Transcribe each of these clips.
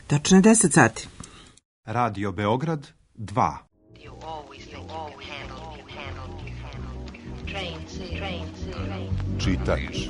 Tačno je 10 sati. Radio Beograd 2. Čitač.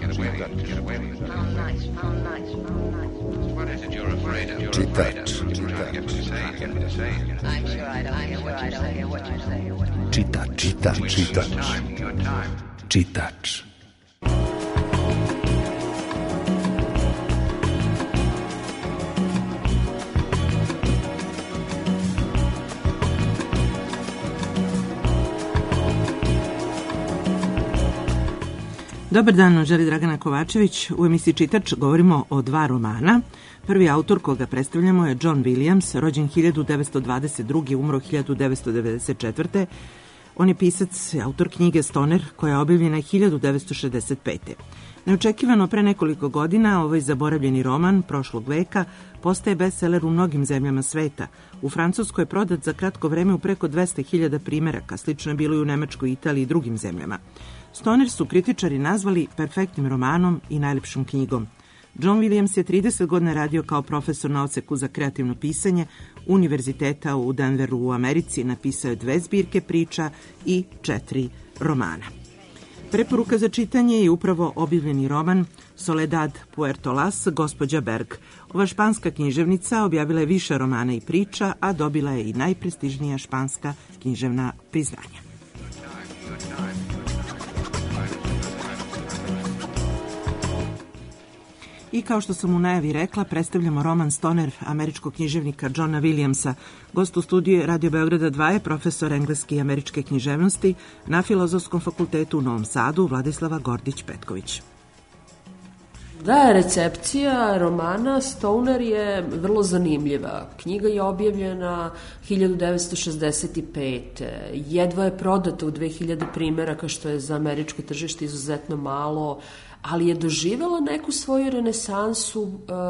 Dobar dan, želi Dragana Kovačević. U emisiji Čitač govorimo o dva romana. Prvi autor koga predstavljamo je John Williams, rođen 1922. umro 1994. On je pisac i autor knjige Stoner, koja je objavljena 1965. Neočekivano pre nekoliko godina ovaj zaboravljeni roman prošlog veka postaje bestseller u mnogim zemljama sveta. U Francuskoj je prodat za kratko vreme u preko 200.000 primeraka, slično je bilo i u Nemačkoj, Italiji i drugim zemljama. Stoner su kritičari nazvali perfektnim romanom i najlepšom knjigom. John Williams je 30 godina radio kao profesor na odseku za kreativno pisanje Univerziteta u Denveru u Americi. Napisao je 2 zbirke priča i 4 romana. Preporuka za čitanje je upravo objavljeni roman Soledad Puerto Las, Gospođa Berg. Ova španska književnica objavila je više romana i priča, a dobila je i najprestižnija španska književna priznanja. I kao što sam u najavi rekla, predstavljamo roman Stoner američkog književnika Johna Williamsa. Gost u studiju Radio Beograda 2 je profesor engleske i američke književnosti na Filozofskom fakultetu u Novom Sadu, Vladislava Gordić-Petković. Da, recepcija romana Stoner je vrlo zanimljiva. Knjiga je objavljena 1965. Jedva je prodata u 2000 primeraka, što je za američko tržište izuzetno malo, ali je doživela neku svoju renesansu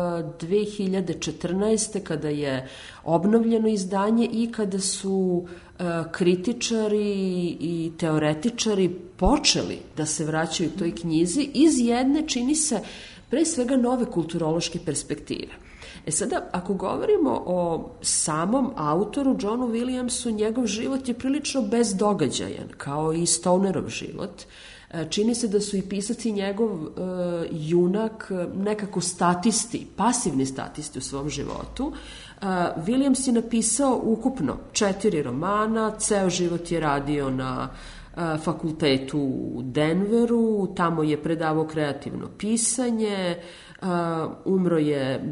2014. kada je obnovljeno izdanje i kada su kritičari i teoretičari počeli da se vraćaju toj knjizi iz jedne, čini se, pre svega nove kulturološke perspektive. Sada, ako govorimo o samom autoru Johnu Williamsu, njegov život je prilično bezdogađajan, kao i Stonerov život. Čini se da su i pisac i njegov junak nekako statisti, pasivni statisti u svom životu. Williams je napisao ukupno 4 romana, ceo život je radio na fakultetu u Denveru, tamo je predavao kreativno pisanje, umro je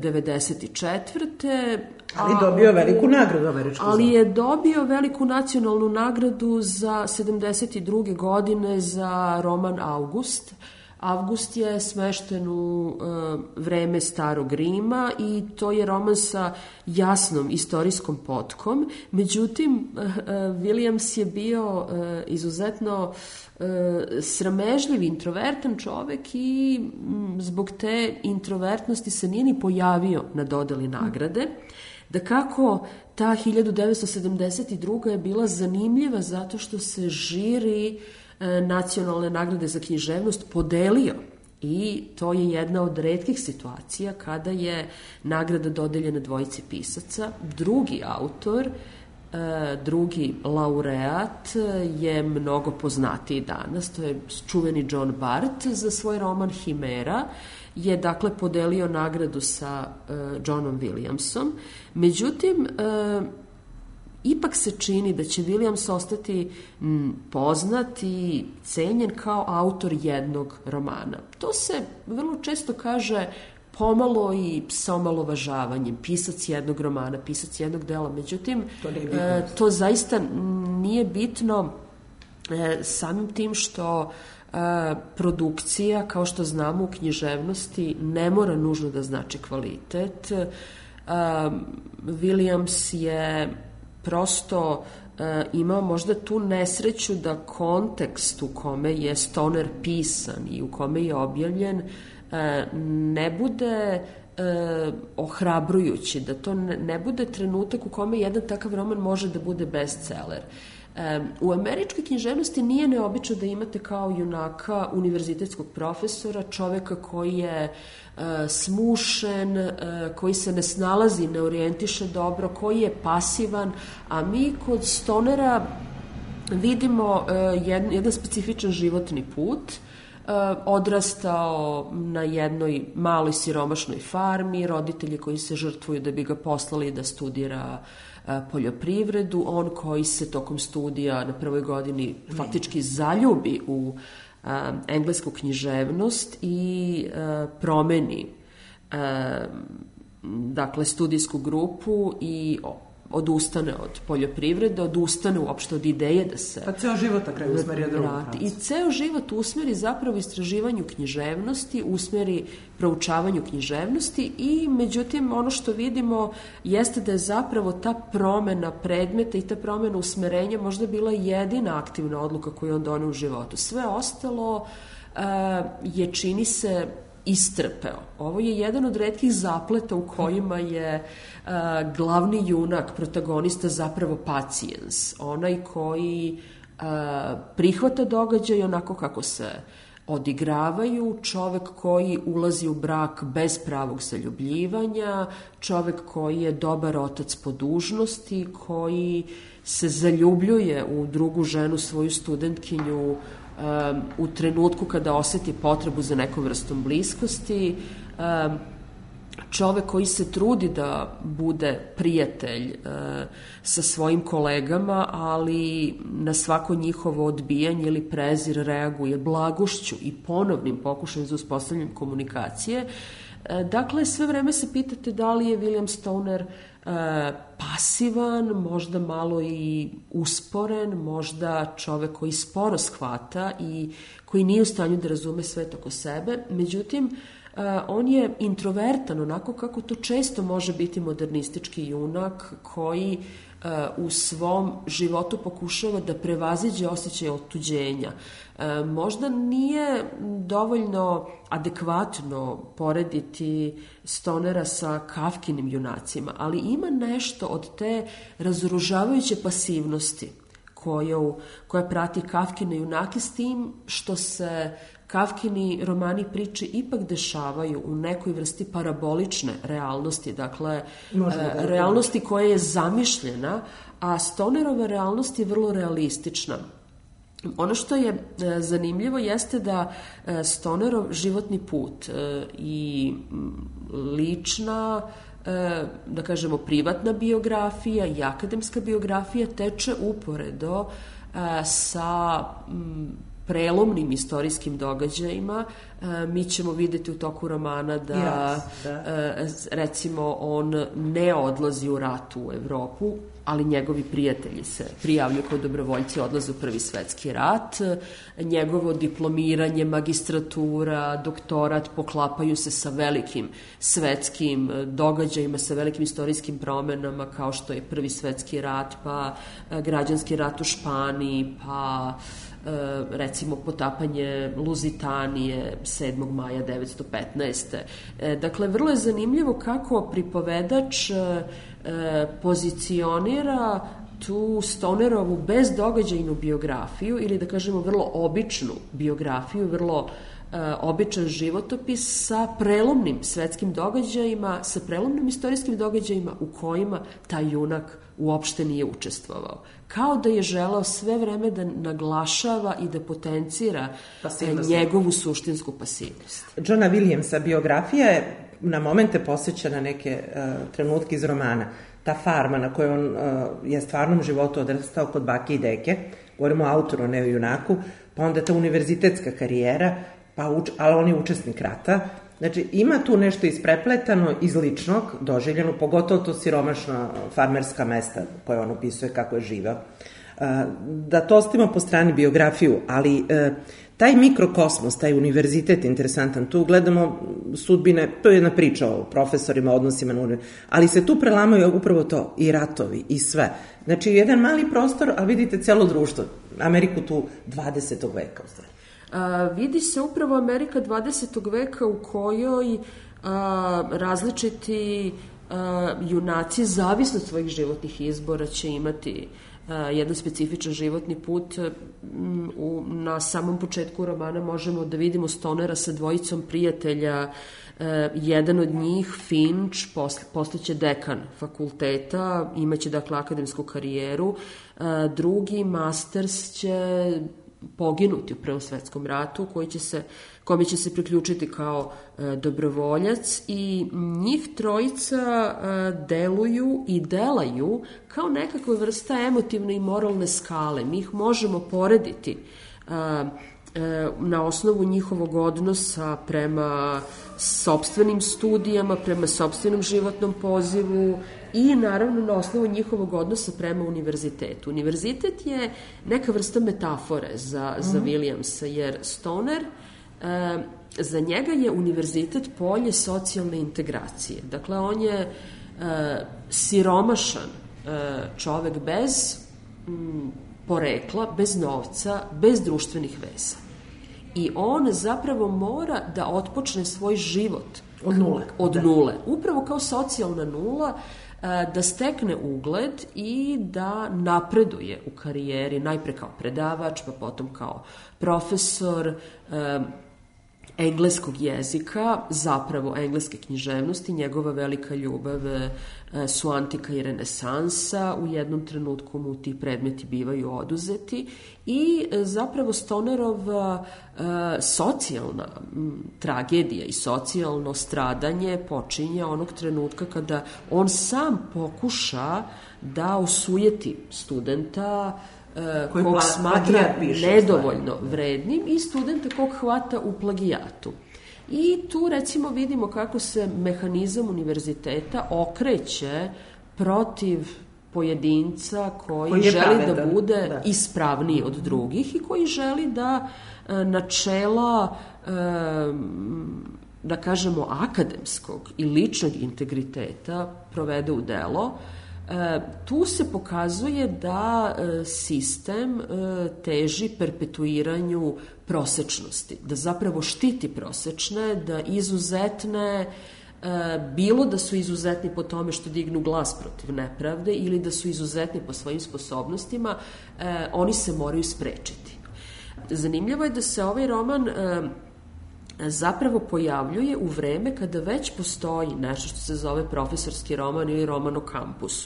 94. Ali dobio veliku nagradu američku. Ali je dobio veliku nacionalnu nagradu za 72. godine za roman August. Avgust je smešten u vreme Starog Rima i to je roman sa jasnom istorijskom potkom. Međutim, Williams je bio izuzetno sramežljiv, introvertan čovek i zbog te introvertnosti se nije ni pojavio na dodeli nagrade. Da kako ta 1972. je bila zanimljiva zato što se žiri nacionalne nagrade za književnost podelio i to je jedna od retkih situacija kada je nagrada dodeljena dvojici pisaca. Drugi autor, drugi laureat je mnogo poznatiji danas, to je čuveni John Bart za svoj roman Himera, je dakle podelio nagradu sa Johnom Williamsom. Međutim, ipak se čini da će Williams ostati poznat i cenjen kao autor jednog romana. To se vrlo često kaže pomalo i sa omalovažavanjem, pisac jednog romana, pisac jednog dela. Međutim, to zaista nije bitno samim tim što produkcija, kao što znamo u književnosti, ne mora nužno da znači kvalitet. Williams je prosto imao možda tu nesreću da kontekst u kome je Stoner pisan i u kome je objavljen ne bude ohrabrujući, da to ne bude trenutak u kome jedan takav roman može da bude bestseller. U američkoj književnosti nije neobično da imate kao junaka univerzitetskog profesora, čoveka koji je smušen, koji se ne snalazi, ne orijentiše dobro, koji je pasivan, a mi kod Stonera vidimo jedan specifičan životni put. Odrastao na jednoj maloj siromašnoj farmi, roditelji koji se žrtvuju da bi ga poslali da studira poljoprivredu, on koji se tokom studija na prvoj godini faktički zaljubi u englesku književnost i promeni dakle studijsku grupu i odustane od poljoprivrede, odustane uopšte od ideje da se... Pa ceo život na kraju usmeri od drugog pravca. I ceo život usmeri zapravo istraživanju književnosti, usmeri proučavanju književnosti i međutim ono što vidimo jeste da je zapravo ta promena predmeta i ta promena usmerenja možda bila jedina aktivna odluka koju on doneo u životu. Sve ostalo je, čini se, istrpeo. Ovo je jedan od retkih zapleta u kojima je glavni junak, protagonista zapravo pacijens, onaj koji prihvata događaj onako kako se odigravaju, čovek koji ulazi u brak bez pravog zaljubljivanja, čovek koji je dobar otac po dužnosti, koji se zaljubljuje u drugu ženu, svoju studentkinju, u trenutku kada oseti potrebu za nekom vrstom bliskosti, čovek koji se trudi da bude prijatelj sa svojim kolegama, ali na svako njihovo odbijanje ili prezir reaguje blagošću i ponovnim pokušajem za uspostavljanje komunikacije. Dakle, sve vreme se pitate da li je William Stoner pasivan, možda malo i usporen, možda čovek koji sporo shvata i koji nije u stanju da razume svet oko sebe. Međutim, on je introvertan, onako kako to često može biti modernistički junak koji u svom životu pokušava da prevaziđe osjećaj otuđenja. Možda nije dovoljno adekvatno porediti Stonera sa Kafkinim junacima, ali ima nešto od te razoružavajuće pasivnosti koja prati Kafkine junake, s tim što se Kafkini romani priče ipak dešavaju u nekoj vrsti parabolične realnosti, dakle realnosti koja je zamišljena, a Stonerova realnost je vrlo realistična. Ono što je zanimljivo jeste da Stonerov životni put i lična, da kažemo privatna biografija i akademska biografija teče uporedo sa prelomnim istorijskim događajima. Mi ćemo videti u toku romana da recimo on ne odlazi u rat u Evropu, ali njegovi prijatelji se prijavljuju kao dobrovoljci, odlaze u Prvi svetski rat. Njegovo diplomiranje, magistratura, doktorat poklapaju se sa velikim svetskim događajima, sa velikim istorijskim promenama kao što je Prvi svetski rat, pa građanski rat u Španiji, pa recimo potapanje Luzitanije 7. maja 1915. Dakle, vrlo je zanimljivo kako pripovedač pozicionira tu Stonerovu bezdogađajnu biografiju ili da kažemo vrlo običnu biografiju, vrlo običan životopis sa prelomnim svetskim događajima, sa prelomnim istorijskim događajima u kojima taj junak uopšte nije učestvovao. Kao da je želeo sve vreme da naglašava i da potencira njegovu suštinsku pasivnost. Johna Williamsa biografija je na momente posjeća neke trenutke iz romana. Ta farma na kojoj on je stvarnom životu odrastao kod bake i deke, govorimo o autoru, ne o junaku, pa onda ta univerzitetska karijera, ali on je učesnik rata. Znači, ima tu nešto isprepletano iz ličnog, doživljeno, pogotovo to siromašna farmerska mesta koje on opisuje kako je živao. Da to ostavimo po strani biografiju, ali taj mikrokosmos, taj univerzitet interesantan, tu gledamo sudbine, to je jedna priča o profesorima, odnosima na univerzitet, ali se tu prelamaju upravo to, i ratovi, i sve. Znači, jedan mali prostor, a vidite celo društvo, Ameriku tu 20. veka, u stvari. Vidi se upravo Amerika 20. veka u kojoj različiti junaci, zavisno od svojih životnih izbora, će imati jedan specifičan životni put. Na samom početku romana možemo da vidimo Stonera sa dvojicom prijatelja. Jedan od njih, Finch, postaće dekan fakulteta, imaće dakle akademsku karijeru. Drugi, Masters, će poginuti u Prvom svetskom ratu, kome će se priključiti kao dobrovoljac, i njih trojica deluju i delaju kao nekakva vrsta emotivne i moralne skale. Mi ih možemo porediti na osnovu njihovog odnosa prema sopstvenim studijama, prema sopstvenom životnom pozivu i naravno na osnovu njihovog odnosa prema univerzitetu. Univerzitet je neka vrsta metafore za Williamsa, jer Stoner, za njega je univerzitet polje socijalne integracije. Dakle, on je siromašan čovek bez porekla, bez novca, bez društvenih veza. I on zapravo mora da otpočne svoj život od nule. Upravo kao socijalna nula, da stekne ugled i da napreduje u karijeri, najpre kao predavač, pa potom kao profesor engleskog jezika, zapravo engleske književnosti. Njegova velika ljubav su antika i renesansa. U jednom trenutku mu ti predmeti bivaju oduzeti i zapravo Stonerova socijalna tragedija i socijalno stradanje počinje onog trenutka kada on sam pokuša da osujeti studenta kog smatra nedovoljno vrednim i studenta kog hvata u plagijatu. I tu recimo vidimo kako se mehanizam univerziteta okreće protiv pojedinca koji želi da bude ispravniji od drugih i koji želi da načela, da kažemo, akademskog i ličnog integriteta provede u delo. Tu se pokazuje da sistem teži perpetuiranju prosečnosti, da zapravo štiti prosečne, da izuzetne, bilo da su izuzetni po tome što dignu glas protiv nepravde ili da su izuzetni po svojim sposobnostima, oni se moraju sprečiti. Zanimljivo je da se ovaj roman zapravo pojavljuje u vreme kada već postoji nešto što se zove profesorski roman ili roman o kampusu.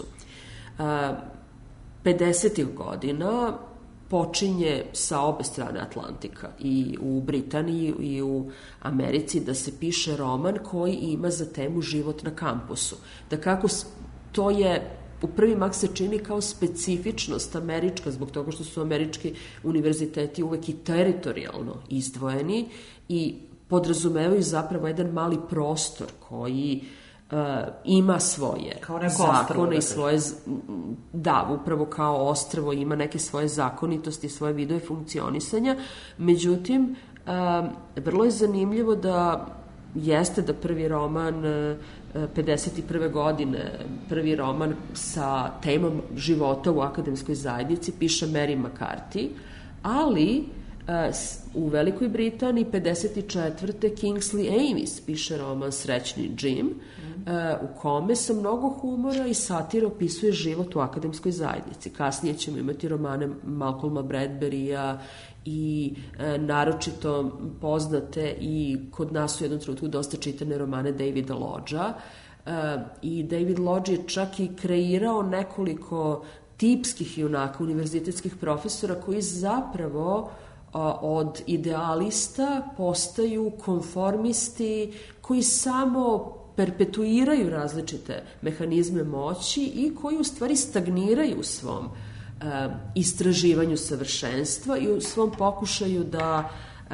50. godina počinje sa obe strane Atlantika, i u Britaniji i u Americi, da se piše roman koji ima za temu život na kampusu. Da kako to je u prvi mah se čini kao specifičnost američka, zbog toga što su američki univerziteti uvek i teritorijalno izdvojeni i podrazumevaju zapravo jedan mali prostor koji ima svoje zakone i svoje, da, upravo kao ostrvo ima neke svoje zakonitosti, svoje vidove funkcionisanja. Međutim, vrlo je zanimljivo da jeste da prvi roman 51. godine, prvi roman sa temom života u akademskoj zajednici piše Mary McCarthy, ali u Velikoj Britaniji 54. Kingsley Amis piše roman Srećni Jim, u kome sa mnogo humora i satira opisuje život u akademskoj zajednici. Kasnije ćemo imati romane Malcolma Bradburya i naročito poznate i kod nas u jednom trenutku dosta čitane romane Davida Lodgea. I David Lodge je čak i kreirao nekoliko tipskih junaka, univerzitetskih profesora koji zapravo od idealista postaju konformisti koji samo perpetuiraju različite mehanizme moći i koji u stvari stagniraju u svom istraživanju savršenstva i u svom pokušaju da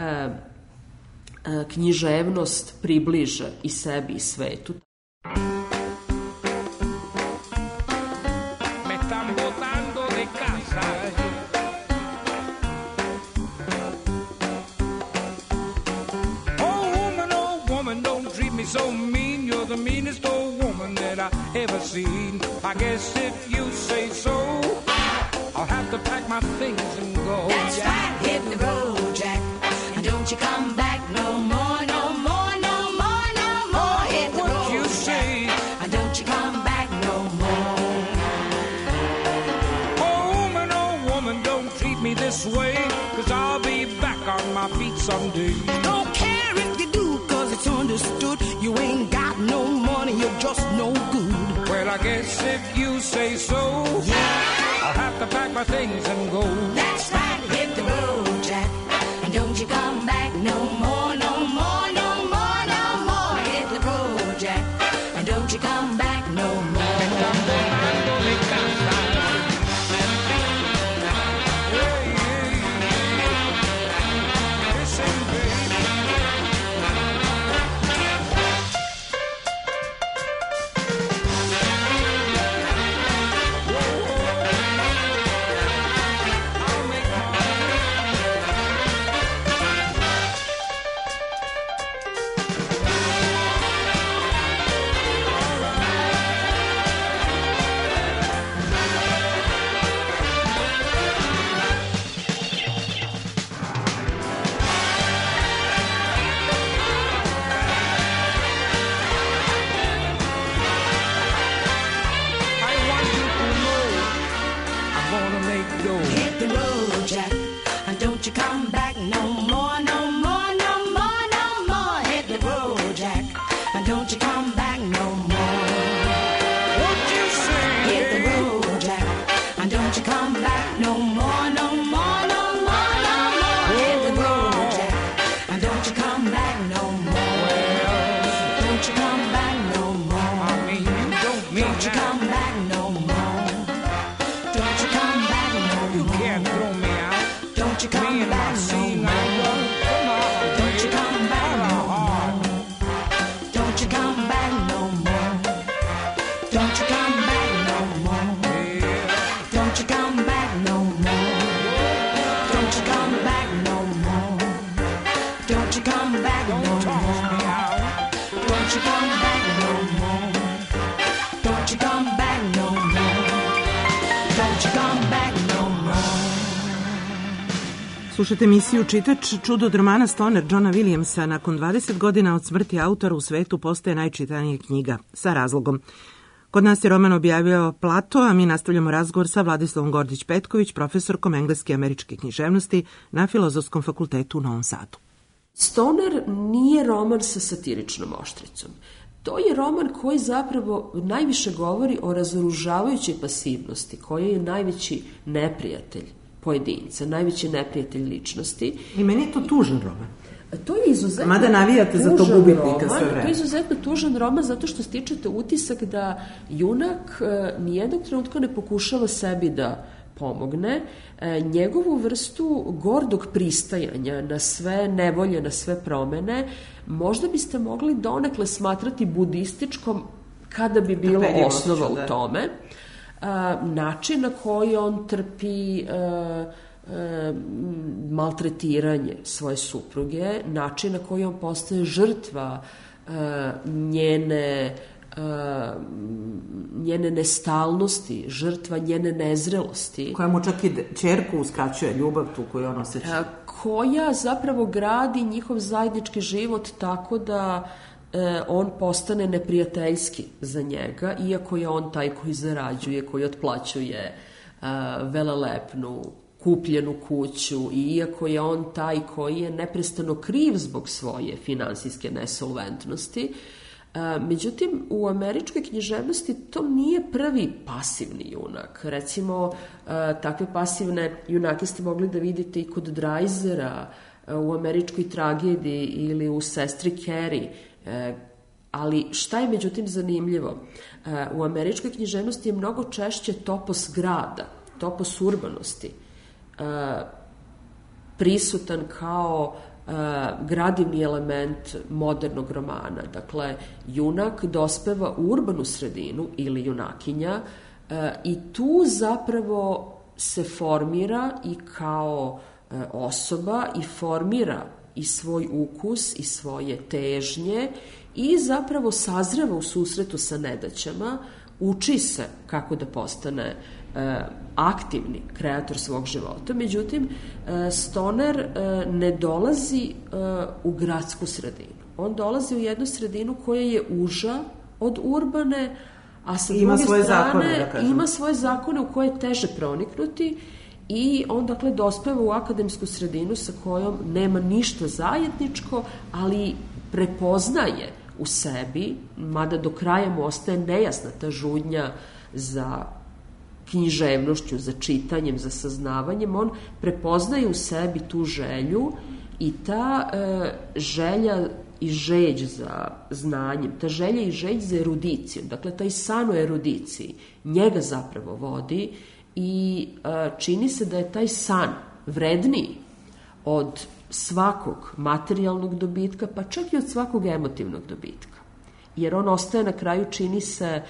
književnost približe i sebi i svetu. So mean, you're the meanest old woman that I ever seen. I guess if you say so, I'll have to pack my things and go. That's right, hit the road, Jack, and don't you come back no more, no more, no more, no more. Hit the road, you say, Jack, and don't you come back no more. Oh, woman, sway, 'cause I'll be back on my feet someday. Don't care if you do, 'cause it's understood. You ain't got no money, you're just no good. Well, I guess if you say so, yeah, I'll have to pack my things and go. That's right, hit the road, Jack, and don't you come back no more, no more, no more, no more. Hit the road, Jack, and don't you come back no more. Hit the road, Jack, and don't you come back no more, no more, no more, no more. Hit the road, Jack, and don't you come back no more. What you say? Hit the road, Jack, and don't you come back no more, no more, no more, no more. Hit the road, Jack, and don't you come back no more. Don't you come back no more. I mean, you don't mean Don't you that. come back no more. Don't you come back no You more. can't throw me out. Don't you Me come and my back no seeing more. eye won't come out. Don't you come back no more. Don't you come back no more. Don't you come back no more. Don't you come back no more. Don't you come back no more. Don't you come back no more. Don't you come back no more. Don't you come back no more. Don't you come back no more. Slušajte emisiju Čitač, čudo od romana Stoner Johna Williamsa. Nakon 20 godina od smrti autora u svetu postaje najčitanija knjiga, sa razlogom. Kod nas je roman objavio Plato, a mi nastavljamo razgovor sa Vladislavom Gordić-Petković, profesorkom engleske i američke književnosti na Filozofskom fakultetu u Novom Sadu. Stoner nije roman sa satiričnom oštricom. To je roman koji zapravo najviše govori o razoružavajućoj pasivnosti, koja je najveći neprijatelj pojedinca, najveći neprijatelj ličnosti. I meni je to tužan roman. To je izuzetno Mada navijate za to tužan gubitnika roman. sve vreme. To je izuzetno tužan roman zato što stičete utisak da junak nijednog trenutka ne pokušava sebi da pomogne. Njegovu vrstu gordog pristajanja na sve nevolje, na sve promene, možda biste mogli donekle smatrati budističkom kada bi bilo osnova u tome. Način na koji on trpi maltretiranje svoje supruge, način na koji on postaje žrtva njene nestalnosti, žrtva njene nezrelosti. Koja mu čak i ćerku uskraćuje ljubav tu koju on osjeća. Koja zapravo gradi njihov zajednički život tako da on postane neprijateljski za njega, iako je on taj koji zarađuje, koji otplaćuje velelepnu kupljenu kuću, i iako je on taj koji je neprestano kriv zbog svoje finansijske nesolventnosti. Međutim, u američkoj književnosti to nije prvi pasivni junak. Recimo, takve pasivne junake ste mogli da vidite i kod Dreisera, u američkoj tragediji ili u Sestri Carrie. Ali šta je međutim zanimljivo? U američkoj književnosti je mnogo češće topos grada, topos urbanosti, prisutan kao gradivni element modernog romana. Dakle, junak dospeva u urbanu sredinu ili junakinja i tu zapravo se formira i kao osoba i formira i svoj ukus i svoje težnje i zapravo sazreva u susretu sa nedaćama, uči se kako da postane aktivni kreator svog života. Međutim, Stoner ne dolazi u gradsku sredinu. On dolazi u jednu sredinu koja je uža od urbane, a sa druge strane ima svoje zakone u koje je teže proniknuti I on dakle dospeva u akademsku sredinu sa kojom nema ništa zajedničko, ali prepoznaje u sebi, mada do kraja mu ostaje nejasna ta žudnja za književnošću, za čitanjem, za saznavanjem, on prepoznaje u sebi tu želju i ta želja i žeđ za znanjem, ta želja i žeđ za erudicijom, dakle taj san o erudiciji, njega zapravo vodi i čini se da je taj san vredniji od svakog materijalnog dobitka, pa čak i od svakog emotivnog dobitka. Jer on ostaje na kraju, čini se,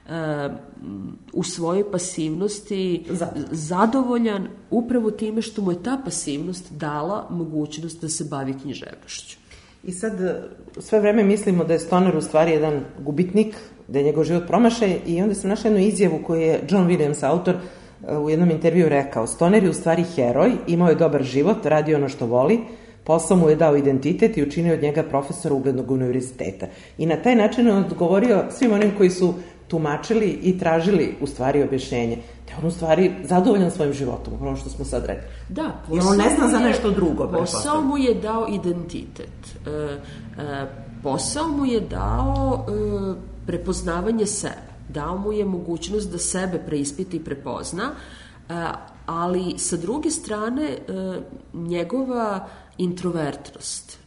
u svojoj pasivnosti zadovoljan upravo time što mu je ta pasivnost dala mogućnost da se bavi književnošću. I sad sve vreme mislimo da je Stoner u stvari jedan gubitnik, da je njegov život promašaj, i onda sam našla jednu izjavu koju je John Williams, autor, u jednom intervju rekao: Stoner je u stvari heroj, imao je dobar život, radio ono što voli, posao mu je dao identitet i učinio od njega profesora uglednog univerziteta. I na taj način on odgovorio svim onim koji su tumačili i tražili u stvari objašnjenje. Da je on u stvari zadovoljan svojim životom, ono što smo sad rekli. Da, i on ne zna za nešto drugo. Posao mu je dao identitet. Posao mu je dao prepoznavanje sebe. Dao mu je mogućnost da sebe preispiti i prepozna, ali sa druge strane njegova introvertnost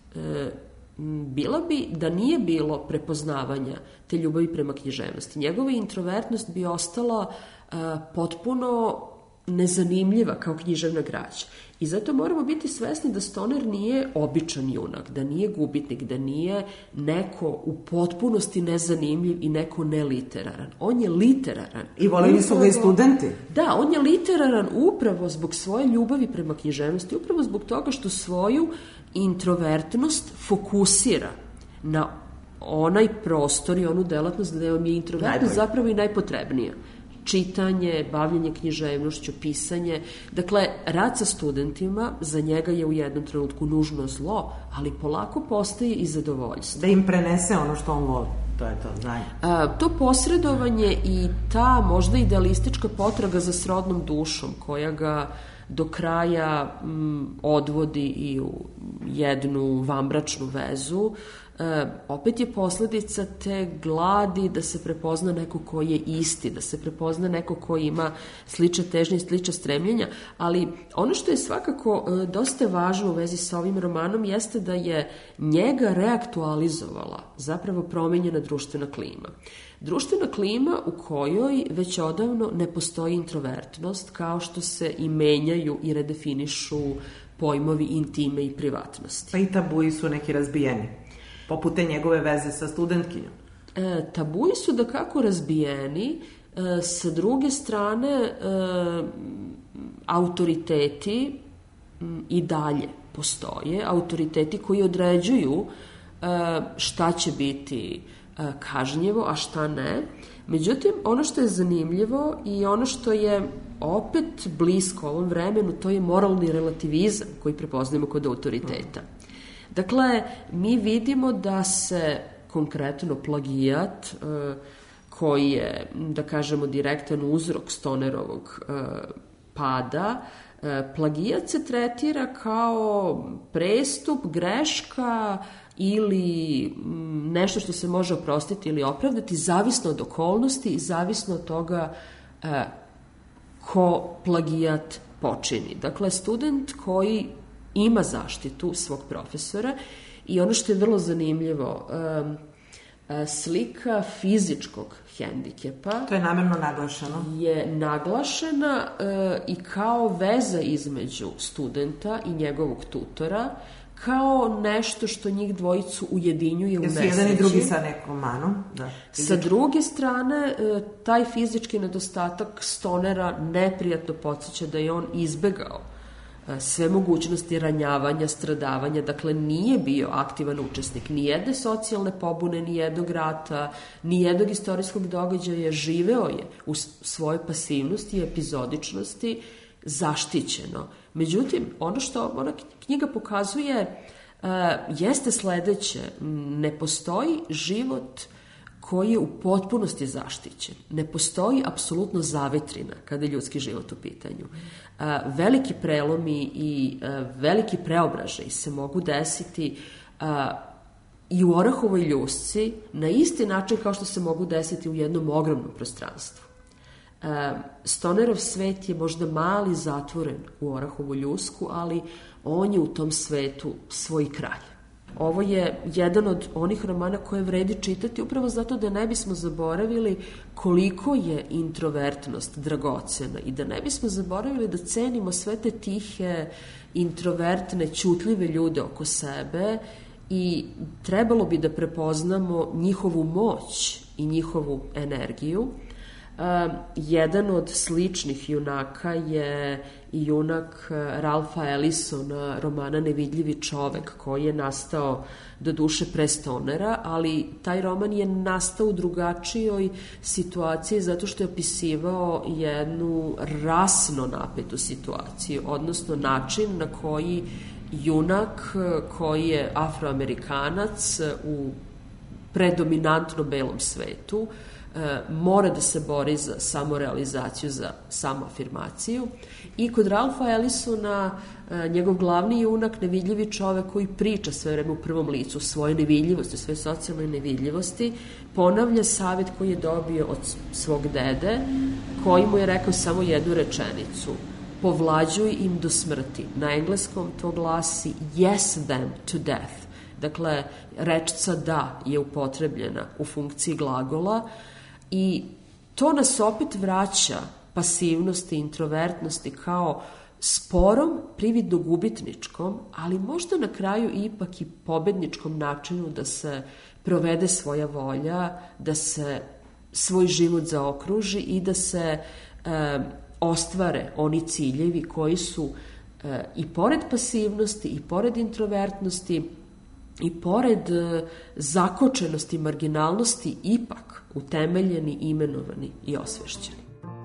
bila bi, da nije bilo prepoznavanja te ljubavi prema književnosti, njegova introvertnost bi ostala potpuno nezanimljiva kao književna građa. I zato moramo biti svesni da Stoner nije običan junak, da nije gubitnik, da nije neko u potpunosti nezanimljiv i neko neliteraran. On je literaran. I voleli su ga i studenti. Da, on je literaran upravo zbog svoje ljubavi prema književnosti, upravo zbog toga što svoju introvertnost fokusira na onaj prostor i onu delatnost gde vam je introvertnost zapravo i najpotrebnija. Čitanje, bavljenje književnošću, pisanje. Dakle, rad sa studentima za njega je u jednom trenutku nužno zlo, ali polako postaje i zadovoljstvo. Da im prenese ono što on voli. To je to, znanje. To posredovanje i ta možda idealistička potraga za srodnom dušom koja ga do kraja odvodi i u jednu vanbračnu vezu, opet je posledica te gladi da se prepozna neko ko je isti, da se prepozna neko ko ima slične težnje i slične stremljenja, ali ono što je svakako dosta važno u vezi sa ovim romanom jeste da je njega reaktualizovala zapravo promenjena društvena klima. Društvena klima u kojoj već odavno ne postoji introvertnost, kao što se i menjaju i redefinišu pojmovi intime i privatnosti. Pa i tabuji su neki razbijeni, poput te njegove veze sa studentkinjom. Tabuji su da kako razbijeni, sa druge strane autoriteti i dalje postoje, autoriteti koji određuju šta će biti kažnjivo, a šta ne. Međutim, ono što je zanimljivo i ono što je opet blisko ovom vremenu, to je moralni relativizam koji prepoznajemo kod autoriteta. Dakle, mi vidimo da se konkretno plagijat, koji je, da kažemo, direktan uzrok Stonerovog pada, plagijat se tretira kao prestup, greška ili nešto što se može oprostiti ili opravdati, zavisno od okolnosti i zavisno od toga ko plagijat počini. Dakle, student koji ima zaštitu svog profesora i ono što je vrlo zanimljivo, slika fizičkog hendikepa. To je namerno naglašeno. Je naglašena i kao veza između studenta i njegovog tutora, kao nešto što njih dvojicu ujedinjuje u nesreći. Jesu jedan i drugi sa nekom manom. Da. Sa druge strane, taj fizički nedostatak Stonera neprijatno podsjeća da je on izbegao sve mogućnosti ranjavanja, stradavanja, dakle nije bio aktivan učesnik ni jedne socijalne pobune, ni jednog rata, ni jednog istorijskog događaja, živeo je u svojoj pasivnosti i epizodičnosti zaštićeno. Međutim, ono što ona knjiga pokazuje jeste sledeće: ne postoji život koji je u potpunosti zaštićen. Ne postoji apsolutno zavetrina kada je ljudski život u pitanju. Veliki prelomi i veliki preobražaji se mogu desiti i u Orahovoj ljusci na isti način kao što se mogu desiti u jednom ogromnom prostranstvu. Stonerov svet je možda mali, zatvoren u Orahovu ljusku, ali on je u tom svetu svoj kralj. Ovo je jedan od onih romana koje vredi čitati upravo zato da ne bismo zaboravili koliko je introvertnost dragocena i da ne bismo zaboravili da cenimo sve te tihe, introvertne, ćutljive ljude oko sebe i trebalo bi da prepoznamo njihovu moć i njihovu energiju. Jedan od sličnih junaka je i junak Ralfa Ellisona, romana Nevidljivi čovek, koji je nastao do duše pre Stonera, ali taj roman je nastao u drugačijoj situaciji zato što je opisivao jednu rasno napetu situaciju, odnosno način na koji junak koji je afroamerikanac u predominantno belom svetu mora da se bori za samorealizaciju, za samoafirmaciju. I kod Ralfa Ellisona njegov glavni junak, nevidljivi čovek koji priča sve vreme u prvom licu svoje nevidljivosti, svoje socijalne nevidljivosti, ponavlja savjet koji je dobio od svog dede, koji mu je rekao samo jednu rečenicu: povlađuj im do smrti. Na engleskom to glasi yes them to death. Dakle, rečca da je upotrebljena u funkciji glagola i to nas opet vraća pasivnosti, introvertnosti kao sporom, prividno gubitničkom, ali možda na kraju ipak i pobedničkom načinu da se provede svoja volja, da se svoj život zaokruži i da se ostvare oni ciljevi koji su i pored pasivnosti i pored introvertnosti i pored zakočenosti i marginalnosti ipak utemeljeni, imenovani i osvešćeni.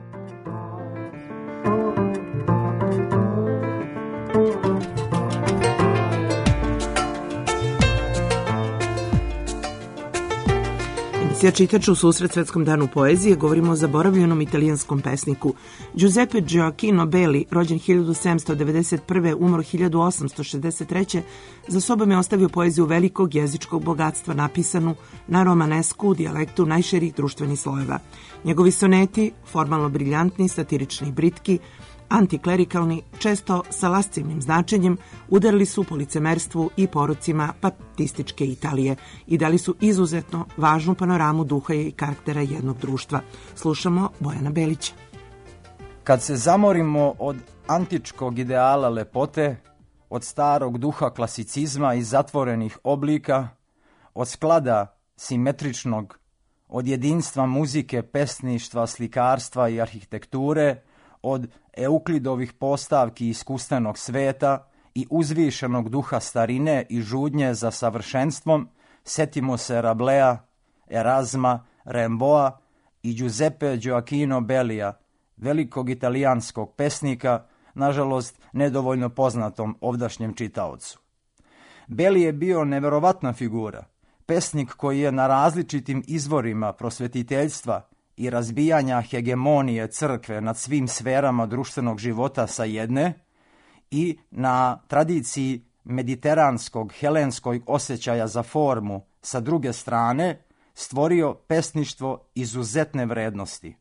Emisija Čitač u susret Svetskom danu poezije govorimo o zaboravljenom italijanskom pesniku. Giuseppe Gioacchino Belli, rođen 1791. umro 1863. za sobom je ostavio poeziju velikog jezičkog bogatstva napisanu na romanesku u dijalektu najširih društvenih slojeva. Njegovi soneti, formalno briljantni, satirični i britki, antiklerikalni, često sa lascivnim značenjem, udarili su po licemerstvu i porocima papističke Italije i dali su izuzetno važnu panoramu duha i karaktera jednog društva. Slušamo Bojana Belića. Kad se zamorimo od antičkog ideala lepote, od starog duha klasicizma i zatvorenih oblika, od sklada simetričnog, od jedinstva muzike, pesništva, slikarstva i arhitekture, od Euklidovih postavki iskustvenog sveta i uzvišenog duha starine i žudnje za savršenstvom, setimo se Rablea, Erazma, Rimbaua i Giuseppe Gioacchino Bellija, velikog italijanskog pesnika, nažalost nedovoljno poznatom ovdašnjem čitaocu. Belli je bio neverovatna figura, pesnik koji je na različitim izvorima prosvetiteljstva i razbijanja hegemonije crkve nad svim sferama društvenog života sa jedne i na tradiciji mediteranskog, helenskog osjećaja za formu sa druge strane stvorio pesništvo izuzetne vrednosti.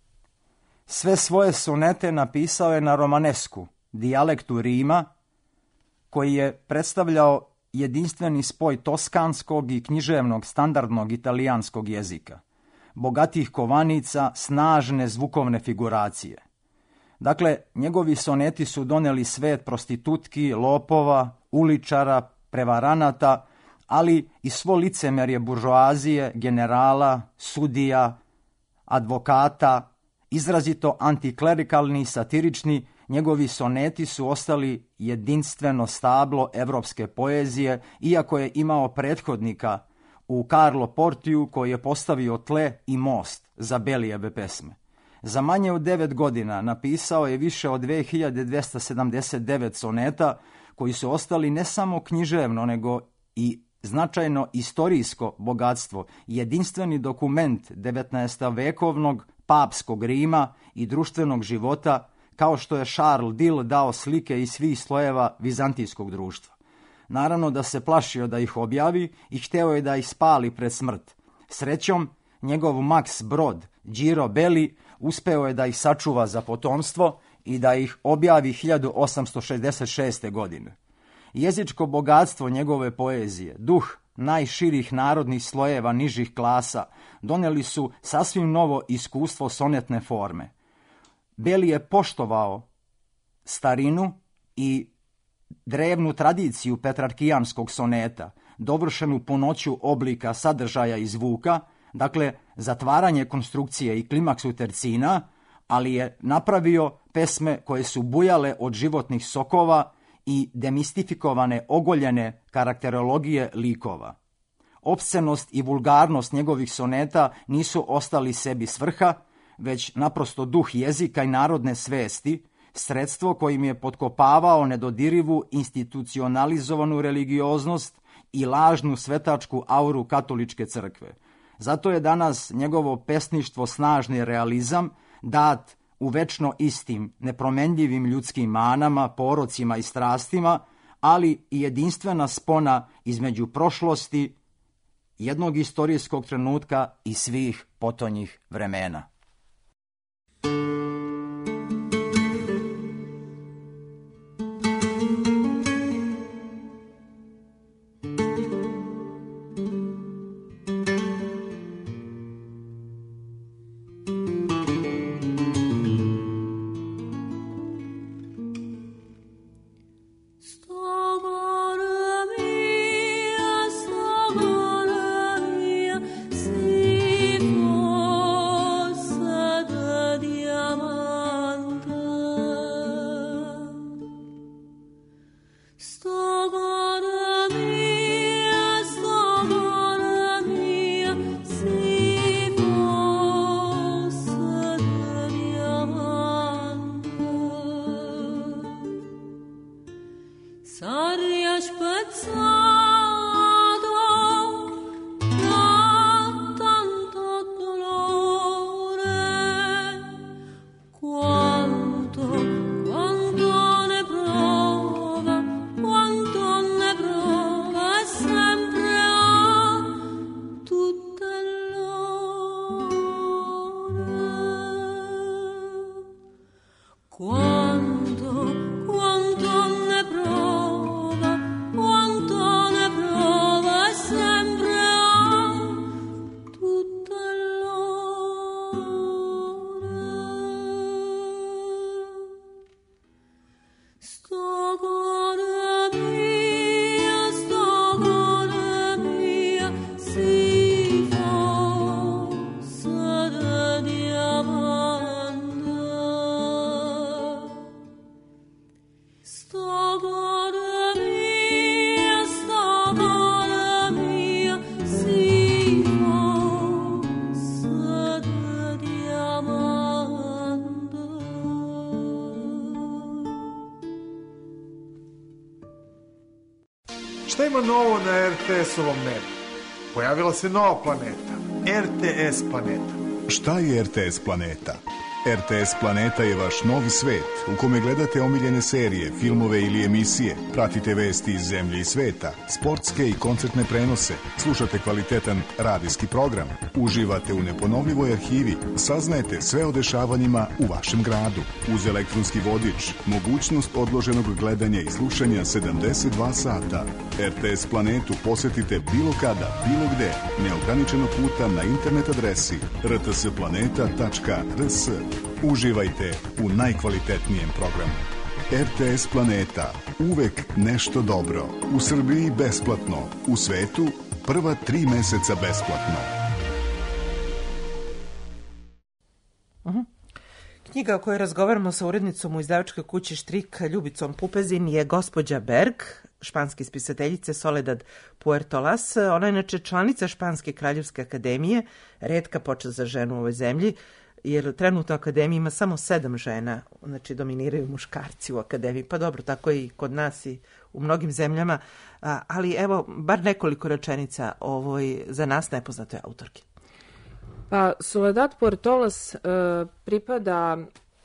Sve svoje sonete napisao je na romanesku, dijalektu Rima, koji je predstavljao jedinstveni spoj toskanskog i književnog standardnog italijanskog jezika, bogatih kovanica, snažne zvukovne figuracije. Dakle, njegovi soneti su doneli svet prostitutki, lopova, uličara, prevaranata, ali i svo licemerje buržoazije, generala, sudija, advokata, izrazito antiklerikalni i satirični. Njegovi soneti su ostali jedinstveno stablo evropske poezije, iako je imao prethodnika u Carlo Portiju koji je postavio tle i most za Bellijeve pesme. Za manje od 9 godina napisao je više od 2279 soneta koji su ostali ne samo književno nego i značajno istorijsko bogatstvo, jedinstveni dokument 19. vekovnog papskog Rima i društvenog života, kao što je Charles Dill dao slike iz svih slojeva vizantijskog društva. Naravno da se plašio da ih objavi i hteo je da ih spali pred smrt. Srećom, njegov Max Brod, Giro Belli, uspeo je da ih sačuva za potomstvo i da ih objavi 1866. godine. Jezičko bogatstvo njegove poezije, duh najširih narodnih slojeva nižih klasa, doneli su sasvim novo iskustvo sonetne forme. Belli je poštovao starinu i drevnu tradiciju petrarkijanskog soneta, dovršenu punoću oblika, sadržaja i zvuka, dakle zatvaranje konstrukcije i klimaksu tercina, ali je napravio pesme koje su bujale od životnih sokova i demistifikovane ogoljene karakterologije likova. Opscenost i vulgarnost njegovih soneta nisu ostali sebi svrha, već naprosto duh jezika i narodne svesti, sredstvo kojim je potkopavao nedodirivu institucionalizovanu religioznost i lažnu svetačku auru katoličke crkve. Zato je danas njegovo pesništvo snažni realizam, dat u večno istim, nepromenljivim ljudskim manama, porocima i strastima, ali i jedinstvena spona između prošlosti, jednog istorijskog trenutka i svih potonjih vremena. Šta ima novo na RTS-ovom nebu? Pojavila se nova planeta, RTS planeta. Šta je RTS planeta? RTS planeta je vaš novi svet u kome gledate omiljene serije, filmove ili emisije, pratite vesti iz zemlje i sveta, sportske i koncertne prenose, slušate kvalitetan radijski program, uživate u neponovljivoj arhivi, saznajete sve o dešavanjima u vašem gradu. Uz elektronski vodič, mogućnost odloženog gledanja i slušanja 72 sata. RTS planetu posetite bilo kada, bilo gde, neograničeno puta na internet adresi rtsplaneta.rs. Uživajte u najkvalitetnijem programu. RTS Planeta. Uvek nešto dobro. U Srbiji besplatno. U svetu prva 3 meseca besplatno. Knjiga o kojoj razgovaramo sa urednicom u izdavačkoj kući Štrik Ljubicom Pupezin je Gospođa Berg, španske spisateljice Soledad Puertolas. Ona je inače članica Španske kraljevske akademije, retka počast za ženu u ovoj zemlji. jer trenutno u akademiji ima samo 7 žena, znači dominiraju muškarci u akademiji, pa dobro, tako je i kod nas i u mnogim zemljama, ali evo, bar nekoliko rečenica o ovoj za nas nepoznatoj autorki. Pa Soledad Puertolas pripada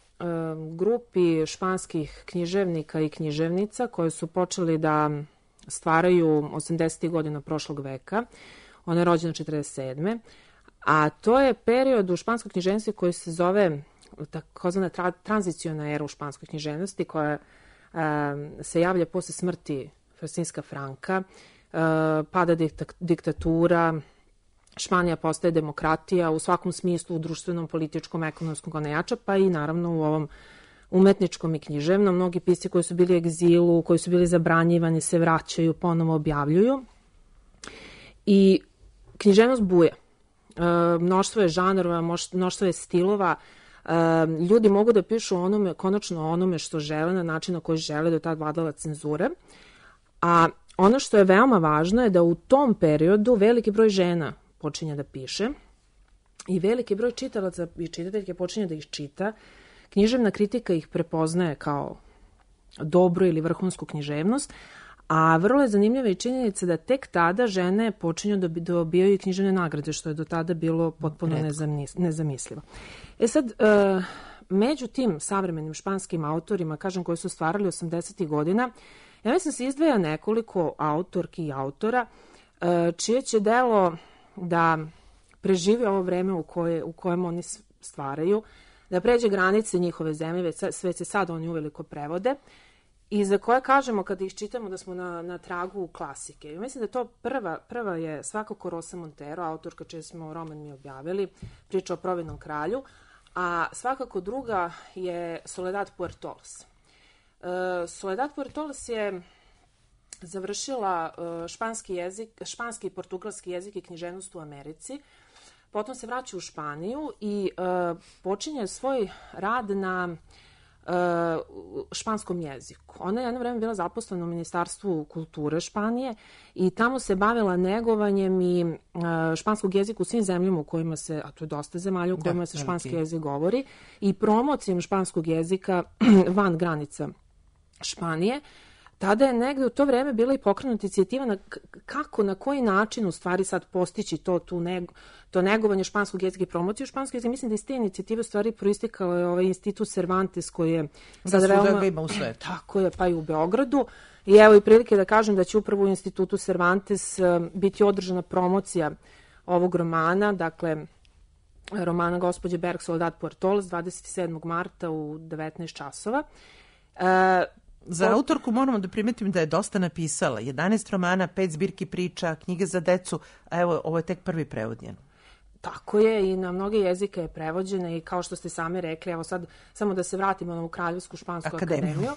grupi španskih književnika i književnica koji su počeli da stvaraju 80. godina prošlog veka. Ona je rođena 47. A to je period u španskoj književnosti koji se zove takozvana tranziciona era u španskoj književnosti koja se javlja posle smrti Francisca Franka, pada diktatura, Španija postaje demokratija u svakom smislu, u društvenom, političkom, ekonomskom, ona jača, pa i naravno u ovom umetničkom i književnom. Mnogi pisci koji su bili u egzilu, koji su bili zabranjivani, se vraćaju, ponovo objavljuju. I književnost buja. Mnoštvo je žanrova, mnoštvo je stilova. Ljudi mogu da pišu konačno onome što žele, na način na koji žele, do tada vladala cenzura. A ono što je veoma važno je da u tom periodu veliki broj žena počinje da piše i veliki broj čitalaca i čitateljke počinje da ih čita. Književna kritika ih prepoznaje kao dobru ili vrhunsku književnost, a vrlo je zanimljiva i činjenica da tek tada žene počinju da dobijaju i književne nagrade, što je do tada bilo potpuno nezamislivo. Sad, među tim savremenim španskim autorima, kažem, koji su stvarali 80. godina, ja mislim se izdvaja nekoliko autorki i autora čije će delo da preživi ovo vreme u kojem oni stvaraju, da pređe granice njihove zemlje, sve se sad oni uveliko prevode, i za koje kažemo kada ih čitamo da smo na tragu klasike. I mislim da to prva je svakako Rosa Montero, autorka čiji smo roman mi objavili, priča o providnom kralju, a svakako druga je Soledad Puertolas. Soledad Puertolas je završila španski i portugalski jezik i književnost u Americi. Potom se vraća u Španiju i počinje svoj rad na španskom jeziku. Ona je jedno vreme bila zaposlena u Ministarstvu kulture Španije i tamo se bavila negovanjem i španskog jezika u svim zemljama u kojima se, a to je dosta zemalja u kojima se španski jezik govori, i promocijom španskog jezika van granica Španije. Tada je negde u to vreme bila i pokrenuta inicijativa kako, na koji način u stvari sad postići to negovanje španskog jezika i promociju španskog jezika. Mislim da iz te inicijative u stvari proistekao je ovaj institut Cervantes koji je sad realno ima u svetu. Tako je, pa i u Beogradu. I evo i prilike da kažem da će upravo u institutu Cervantes biti održana promocija ovog romana, dakle romana gospođe Berg Soledad Puertolas 27. marta u 19 časova. Za autorku moramo da primetim da je dosta napisala. 11 romana, 5 zbirki priča, knjige za decu, a evo, ovo je tek prvi prevod njen. Tako je, i na mnoge jezike je prevođena i kao što ste sami rekli, evo sad samo da se vratimo na Kraljevsku špansku akademiju.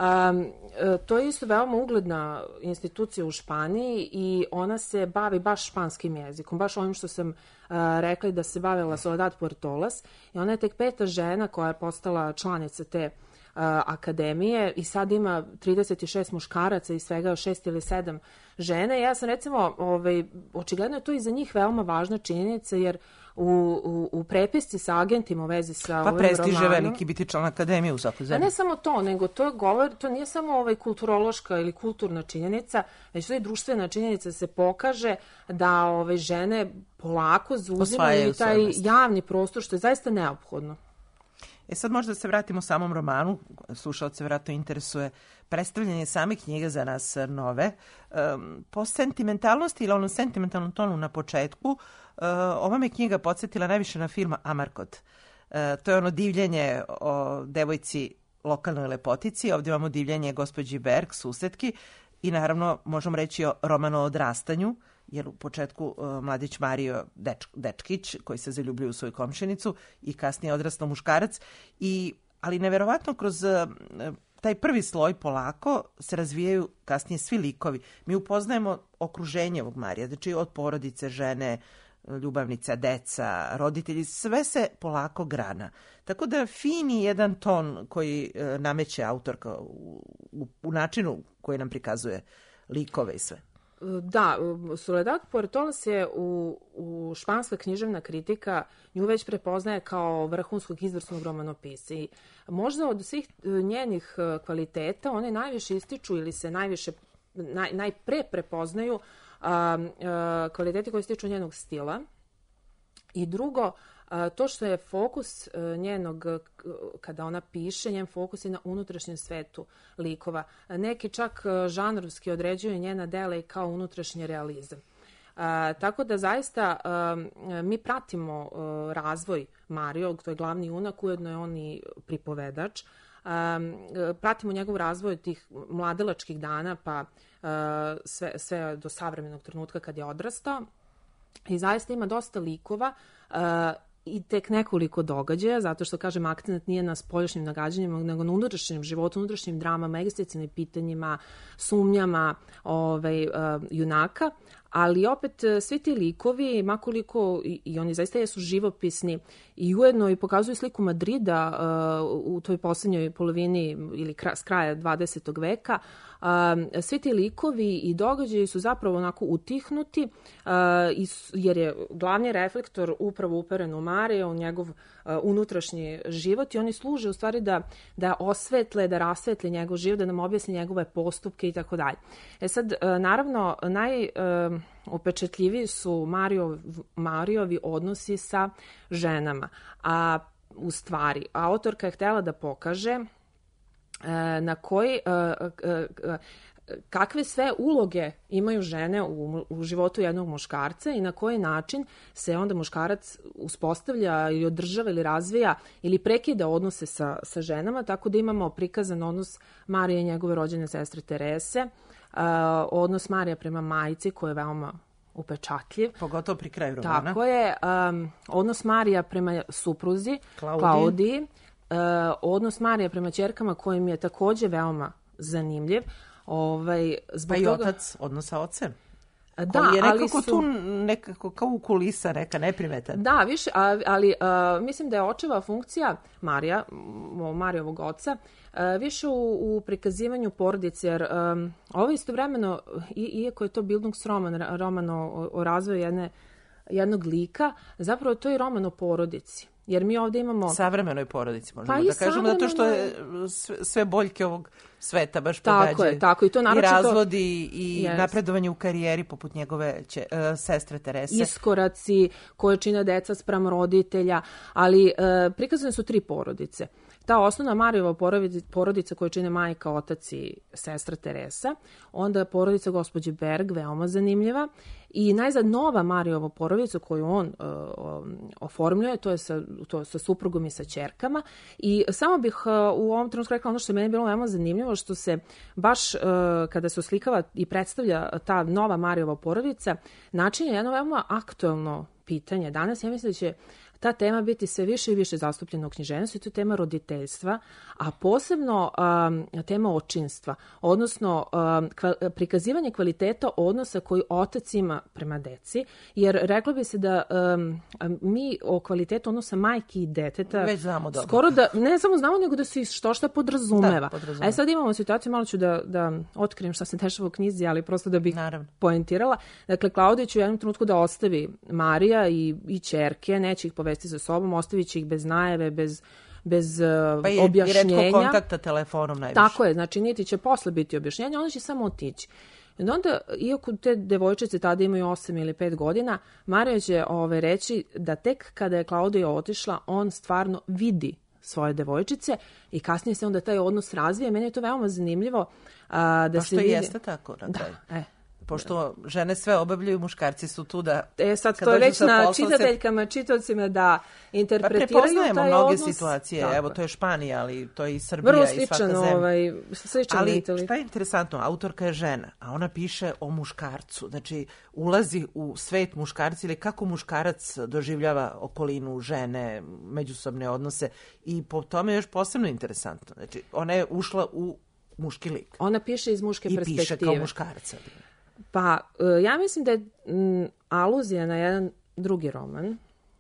To je isto veoma ugledna institucija u Španiji i ona se bavi baš španskim jezikom, baš ovim što sam rekla da se bavila Soledad Puertolas, i ona je tek 5. žena koja je postala članica te akademije i sad ima 36 muškaraca i svega 6 ili 7 žena. Ja sam recimo, očigledno je to i za njih veoma važna činjenica, jer u prepisci sa agentima u vezi sa ovim romanom... Pa prestiž je veliki biti član akademije u svakoj zemlji. A ne samo to, nego to nije samo kulturološka ili kulturna činjenica, već to je društvena činjenica, se pokaže da žene polako zauzimaju taj javni prostor, što je zaista neophodno. Sad možda se vratimo samom romanu, slušalce vjerojatno interesuje predstavljanje same knjige za nas nove. Po sentimentalnosti ili onom sentimentalnom tonu na početku, ova me knjiga podsjetila najviše na film Amarkot. To je ono divljenje o devojci lokalnoj lepotici, ovdje imamo divljenje gospođi Berg, susetki, i naravno možemo reći o romanu o odrastanju, jer u početku mladić Mario dečkić koji se zaljubljuje u svoju komšinicu i kasnije odrastao muškarac, ali neverovatno kroz taj prvi sloj polako se razvijaju kasnije svi likovi. Mi upoznajemo okruženje ovog Marija, znači od porodice, žene, ljubavnica, deca, roditelji, sve se polako grana. Tako da fini jedan ton koji nameće autorka u načinu koji nam prikazuje likove i sve. Da, Soledad Puertolas je u španska književna kritika nju već prepoznaje kao vrhunskog izvrsnog romanopisca. I možda od svih njenih kvaliteta one najviše ističu ili se najpre prepoznaju kvaliteti koji se tiču njenog stila. I drugo, to što je fokus njenog, kada ona piše, njen fokus je na unutrašnjem svetu likova. Neki čak žanrovski određuju njena dela i kao unutrašnji realizam. Tako da zaista mi pratimo razvoj Mario, to je glavni junak, ujedno je on i pripovedač. Pratimo njegov razvoj tih mladelačkih dana pa sve do savremenog trenutka kad je odrastao. I zaista ima dosta likova i tek nekoliko događaja, zato što, kažem, akcent nije na spoljašnjim nagađanjima, nego na unutrašnjem životu, unutrašnjim dramama, egzistencijalnim pitanjima, sumnjama junaka. Ali opet svi ti likovi, makoliko i oni zaista jesu živopisni i ujedno i pokazuju sliku Madrida u toj poslednjoj polovini ili s kraja 20. veka, svi ti likovi i događaji su zapravo onako utihnuti jer je glavni reflektor upravo uperen u Mario, u njegov unutrašnji život i oni služe u stvari da osvetle, da rasvetle njegov život, da nam objasni njegove postupke i tako dalje. Sad, naravno, upečatljiviji su Mariovi odnosi sa ženama. A u stvari, autorka je htjela da pokaže na koji kakve sve uloge imaju žene u životu jednog muškarca i na koji način se onda muškarac uspostavlja ili održava ili razvija ili prekida odnose sa ženama, tako da imamo prikazan odnos Marije i njegove rođene sestre Terese, odnos Marija prema majci koji je veoma upečatljiv. Pogotovo pri kraju romana. Tako je. Odnos Marija prema supruzi Klaudiji. Odnos Marija prema ćerkama kojim je takođe veoma zanimljiv. Pa i otac, odnos sa ocem. Da, ali je nekako tu nekako kao u kulisa neka neprimetan. Da, više, ali mislim da je očeva funkcija Marijovog oca više u prikazivanju porodice, jer ovo istovremeno, iako je to Bildungsroman, roman o razvoju jednog lika, zapravo to je roman o porodici. Jer mi ovdje imamo... Savremenoj porodici, možemo da kažemo, zato što je sve boljke ovog sveta baš pogađaju. Tako je. I to naročito... I razvodi i napredovanje u karijeri poput njegove sestre Terese. Iskoraci koje čine deca spram roditelja, ali prikazane su 3 porodice. Ta osnovna Marijeva porodica koju čine majka, otac i sestra Teresa, onda porodica gospođe Berg, veoma zanimljiva, i najzad nova Marijeva porodica koju on oformljuje, to je sa suprugom i sa ćerkama. I samo bih u ovom trenutku rekla ono što je meni bilo veoma zanimljivo, što se baš kada se oslikava i predstavlja ta nova Marijeva porodica, način je jedno veoma aktuelno pitanje. Danas ja mislim da će ta tema biti sve više i više zastupljena u književnosti, i to je tema roditeljstva, a posebno tema očinstva, odnosno prikazivanje kvaliteta odnosa koji otac ima prema deci, jer reklo bi se da mi o kvalitetu odnosa majke i deteta već znamo dobro. Skoro da, ne samo znamo, nego da se što podrazumeva. A sad imamo situaciju, malo ću da otkrijem šta se dešava u knjizi, ali prosto da bih poentirala. Dakle, Klaudija će u jednom trenutku da ostavi Marija i ćerke, neće ih povesti sa sobom, ostavit će ih bez najave, bez objašnjenja. Pa i retko kontakta telefonom najviše. Tako je, znači niti će posle biti objašnjenja, ona će samo otići. I onda, iako te devojčice tada imaju 8 ili 5 godina, Marija će reći da tek kada je Klaudija otišla, on stvarno vidi svoje devojčice i kasnije se onda taj odnos razvije. Meni je to veoma zanimljivo. Da što i jeste tako na kraju. Pošto žene sve obavljaju, muškarci su tu da... Sad to je već na čitateljkama, čitocima da interpretiraju taj odnos. Prepoznajemo mnoge situacije, evo to je Španija, ali to je i Srbija. Vrlo i svaka zemlja. Sličan ali šta je interesantno, autorka je žena, a ona piše o muškarcu, znači ulazi u svet muškarca ili kako muškarac doživljava okolinu, žene, međusobne odnose, i po tome je još posebno interesantno. Znači, ona je ušla u muški lik. Ona piše iz muške perspektive. I piše kao muškarac. Pa, ja mislim da je aluzija na jedan drugi roman,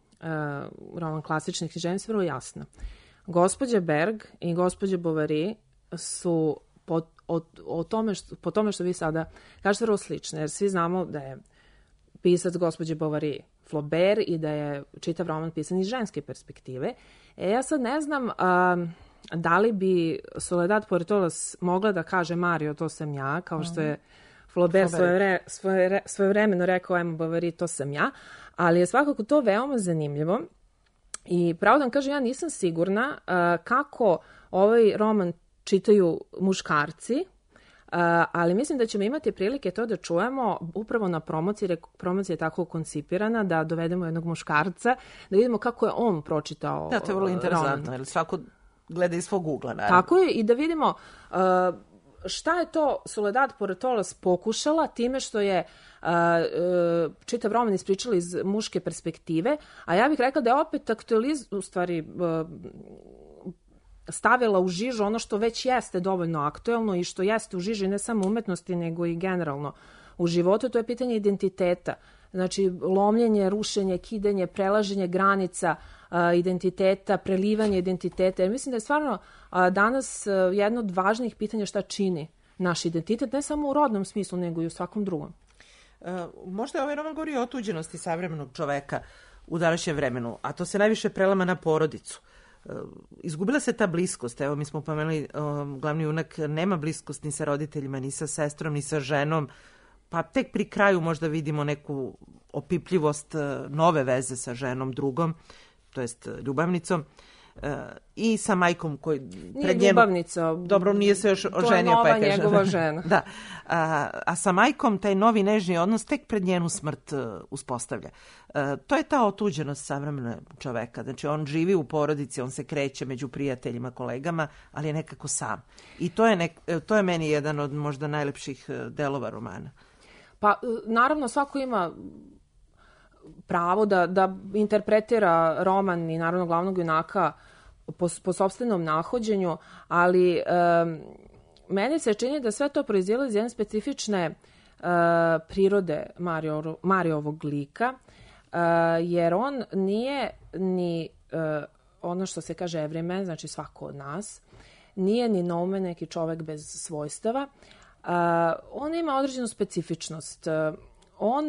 roman klasičnih književnosti, vrlo jasna. Gospođa Berg i gospođa Bovary su po tome što vi sada kažete vrlo slične, jer svi znamo da je pisac gospođe Bovary Flaubert i da je čitav roman pisan iz ženske perspektive. Ja sad ne znam da li bi Soledad Puertolas mogla da kaže Mario, to sam ja, kao što je Flaubert svojevremeno rekao Emma Bovary, to sam ja, ali je svakako to veoma zanimljivo. I pravo da vam kažem, ja nisam sigurna kako ovaj roman čitaju muškarci, ali mislim da ćemo imati prilike to da čujemo upravo na promociji, jer promocija je tako koncipirana da dovedemo jednog muškarca, da vidimo kako je on pročitao roman. Da, to je vrlo interesantno, jer svako gleda iz svog ugla, naravno. Tako je, i da vidimo šta je to Soledad Puertolas pokušala time što je čitav roman ispričala iz muške perspektive, a ja bih rekla da je opet stavila u žižu ono što već jeste dovoljno aktuelno i što jeste u žiži ne samo umetnosti, nego i generalno u životu, to je pitanje identiteta. Znači, lomljenje, rušenje, kidanje, prelaženje granica identiteta, prelivanje identiteta. Jer mislim da je stvarno danas jedno od važnijih pitanja šta čini naš identitet, ne samo u rodnom smislu, nego i u svakom drugom. Možda ovaj roman govori o otuđenosti savremenog čoveka u današnjem vremenu, a to se najviše prelama na porodicu. Izgubila se ta bliskost. Evo, mi smo pomenuli, glavni junak nema bliskost ni sa roditeljima, ni sa sestrom, ni sa ženom. Pa tek pri kraju možda vidimo neku opipljivost nove veze sa ženom drugom, to jest ljubavnicom. I sa majkom koji nije ljubavnica. Dobro, nije se još oženio. To je nova njegova žena. Da. A sa majkom taj novi nežni odnos tek pred njenu smrt uspostavlja. To je ta otuđenost savremena čoveka. Znači, on živi u porodici, on se kreće među prijateljima, kolegama, ali je nekako sam. I to je meni jedan od možda najlepših delova romana. Pa, naravno, svako ima pravo da interpretira roman i naravno glavnog junaka po sopstvenom nahođenju, ali meni se čini da sve to proizilazi iz jedne specifične prirode Mariovog lika, jer on nije ni ono što se kaže everyman, znači svako od nas, nije ni noumen, neki čovek bez svojstava. On ima određenu specifičnost. On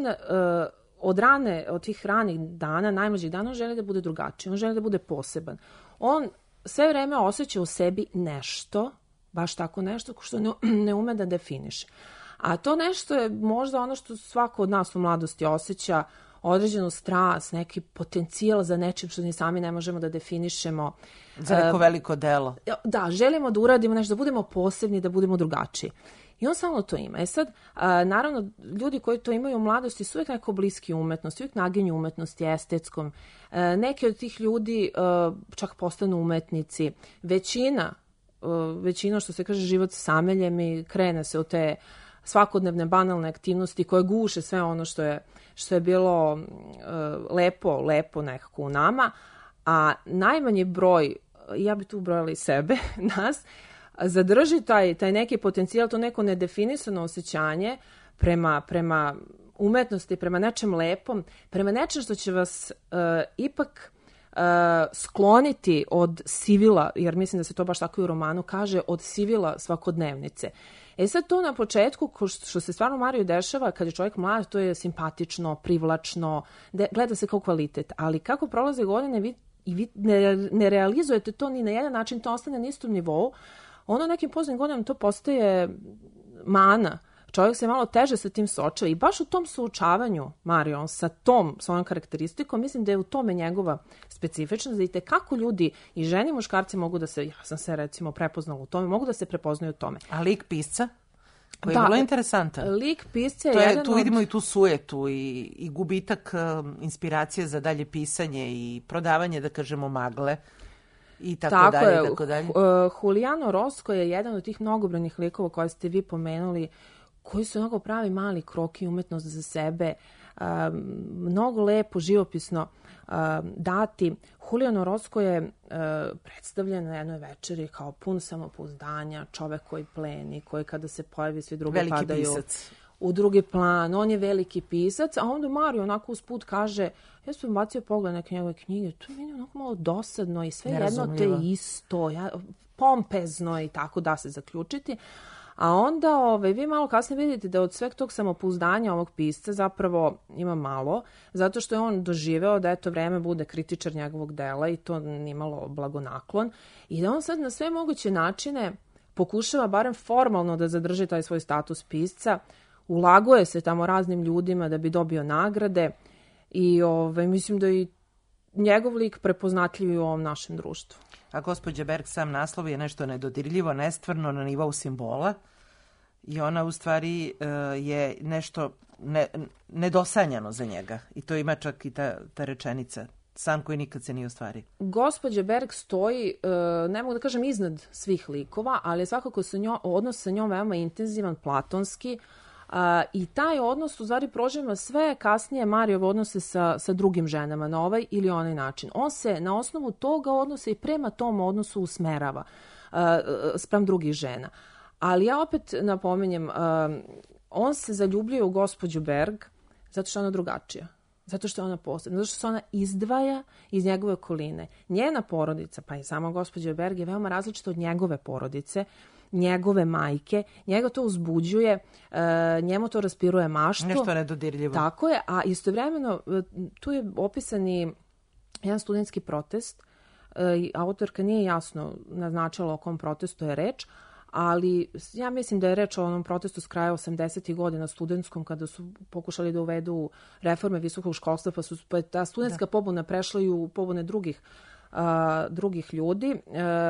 od tih ranih dana, najmlađih dana, on želi da bude drugačiji, on želi da bude poseban. On sve vreme osjeća u sebi nešto, baš tako nešto, što ne ume da definiše. A to nešto je možda ono što svako od nas u mladosti osjeća, određenu strast, neki potencijal za nečim što ni sami ne možemo da definišemo. Za neko veliko delo. Da, želimo da uradimo nešto, da budemo posebni, da budemo drugačiji. I on samo to ima. Sad, naravno, ljudi koji to imaju u mladosti su uvijek neko bliski umetnosti, uvijek naginju umetnosti, estetskom. Neki od tih ljudi čak postanu umetnici. Većina što se kaže život sa sameljem i krene se u te svakodnevne banalne aktivnosti koje guše sve ono što je bilo lepo nekako u nama, a najmanji broj, ja bi tu ubrojala i sebe, nas, zadrži taj neki potencijal, to neko nedefinisano osjećanje prema umetnosti, prema nečem lepom, prema nečem što će vas ipak skloniti od sivila, jer mislim da se to baš tako i u romanu kaže, od sivila svakodnevnice. Sad to na početku, što se stvarno Mariju dešava, kad je čovjek mlad, to je simpatično, privlačno, gleda se kao kvalitet, ali kako prolaze godine vi ne realizujete to ni na jedan način, to ostane na istom nivou, ono nekim poznim godinama to postaje mana. Čovjek se malo teže sa tim suočava i baš u tom suočavanju Marion sa tom svojom karakteristikom, mislim da je u tome njegova specifičnost, da i tekako ljudi i žene i muškarci mogu da se, ja sam se recimo prepoznala u tome, mogu da se prepoznaju u tome. A lik pisca? Koji je vrlo interesantan. Lik pisca je jedan tu vidimo i tu sujetu i gubitak inspiracije za dalje pisanje i prodavanje, da kažemo, magle. I tako dalje. Juliano Rosco je jedan od tih mnogobrojnih likova koje ste vi pomenuli, koji su mnogo pravi mali kroki umetnost za sebe, mnogo lepo, živopisno dati. Juliano Rosco je predstavljen na jednoj večeri kao pun samopouzdanja, čovek koji pleni, koji kada se pojavi svi drugi veliki padaju. Pisac. u drugi plan, on je veliki pisac, a onda Mario onako usput kaže, ja sam bacio pogled neke njegove knjige, to je meni onako malo dosadno i sve jedno to je isto, pompezno i tako da se zaključiti. A onda vi malo kasnije vidite da od sveg tog samopouzdanja ovog pisca zapravo ima malo, zato što je on doživeo da eto vreme bude kritičar njegovog dela i to nimalo blagonaklon i da on sad na sve moguće načine pokušava barem formalno da zadrži taj svoj status pisca, ulaguje se tamo raznim ljudima da bi dobio nagrade i mislim da je njegov lik prepoznatljiv u ovom našem društvu. A gospođa Berg, sam naslov je nešto nedodirljivo, nestvarno, na nivou simbola i ona u stvari je nešto nedosanjano za njega. I to ima čak i ta rečenica, san koji nikad se nije ostvari. Gospođa Berg stoji, ne mogu da kažem iznad svih likova, ali je svakako odnos sa njom veoma intenzivan, platonski, i taj odnos u stvari prožima sve kasnije Marijove odnose sa drugim ženama na ovaj ili onaj način. On se na osnovu toga odnosa i prema tom odnosu usmerava spram drugih žena. Ali ja opet napominjem, on se zaljubljuje u gospođu Berg zato što je ona drugačija. Zato što je ona posebna, zato što se ona izdvaja iz njegove okoline. Njena porodica, pa i sama gospođa Berg, je veoma različita od njegove porodice, njegove majke, njega to uzbuđuje, njemu to raspiruje maštu. Nešto nedodirljivo. Tako je, a istovremeno tu je opisani jedan studentski protest. Autorka nije jasno naznačila o kom protestu je reč, ali ja mislim da je reč o onom protestu s kraja 80. godina studentskom, kada su pokušali da uvedu reforme visokog školstva, pa je ta studentska pobuna prešla i u pobune drugih ljudi.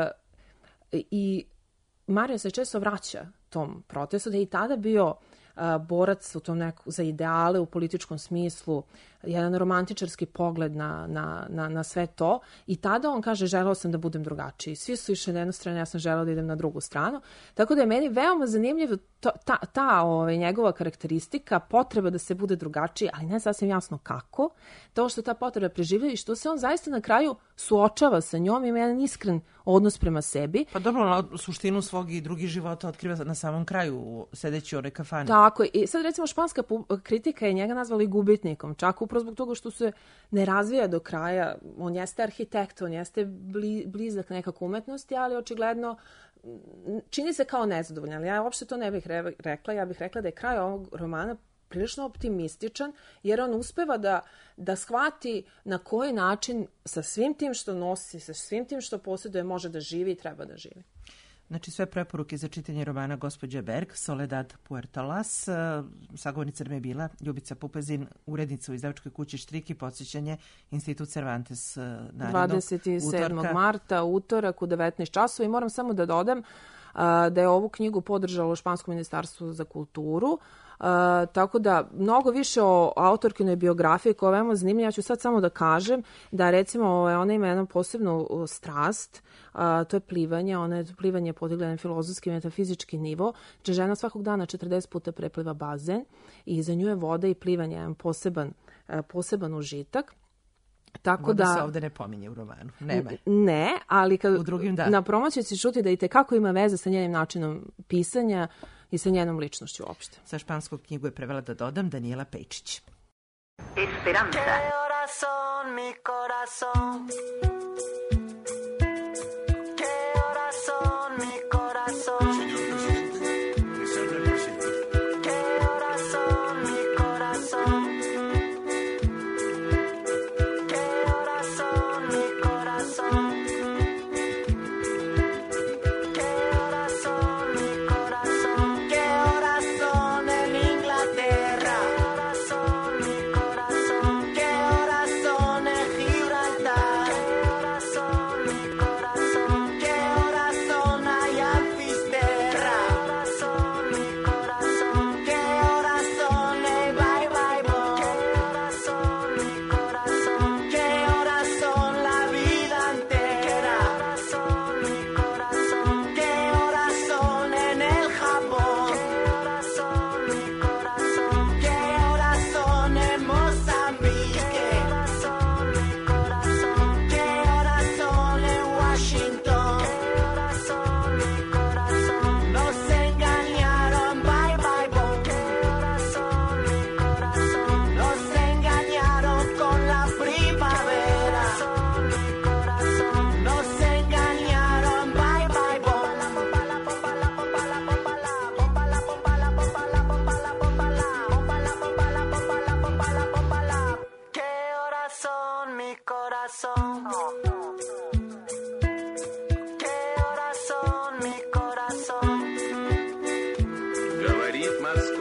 I Mario se često vraća tom protestu, da je i tada bio borac u tom za ideale u političkom smislu, jedan romantičarski pogled na sve to. I tada on kaže, želeo sam da budem drugačiji. Svi su išli na jednu stranu, ja sam želeo da idem na drugu stranu. Tako da je meni veoma zanimljiva ta njegova karakteristika, potreba da se bude drugačiji, ali ne sasvim jasno kako. To što ta potreba preživlja i što se on zaista na kraju suočava sa njom, ima jedan iskren odnos prema sebi. Pa dobro, suštinu svog i drugih života otkriva na samom kraju, sedeći u onoj kafani. Tako je. I sad recimo španska kritika je njega nazvala i gubitnikom, čak upravo zbog toga što se ne razvija do kraja. On jeste arhitekt, on jeste blizak nekako umetnosti, ali očigledno čini se kao nezadovoljan. Ali ja uopšte to ne bih rekla. Ja bih rekla da je kraj ovog romana prilično optimističan, jer on uspeva da shvati na koji način sa svim tim što nosi, sa svim tim što posjeduje, može da živi i treba da živi. Znači, sve preporuke za čitanje romana gospođe Berg, Soledad Puertolas. Sagovornica nam je bila Ljubica Pupezin, urednica u izdavačkoj kući Štrik i podsjećanje Institut Cervantes narednog 27. marta, utorak u 19 časova. I moram samo da dodam da je ovu knjigu podržalo Špansko ministarstvo za kulturu. Tako da mnogo više o autorkinoj biografiji koja je veoma zanimljiva. Ja ću sad samo da kažem da recimo ona ima jednu posebnu strast, to je plivanje. Plivanje je podigla na filozofski metafizički nivo. Znači žena svakog dana 40 puta prepliva bazen i za nju je voda i plivanje jedan poseban užitak. Tako voda da se ovde ne pominje u romanu. Nema. Ne, ali u drugim da. Na promociji će čuti da i tekako ima veze sa njenim načinom pisanja i sa njenom ličnošću uopšte. Sa španskog knjigu je prevela, da dodam, Daniela Pejčić. Esperanza. Que corazón, mi corazón. Que corazón, mi corazón. Señor presidente, desea el presidente. Que corazón, mi corazón. Que corazón, mi corazón. Que corazón, mi corazón. Que corazón en Inglaterra. Que corazón, mi corazón. Que corazón en Gibraltar. Que corazón must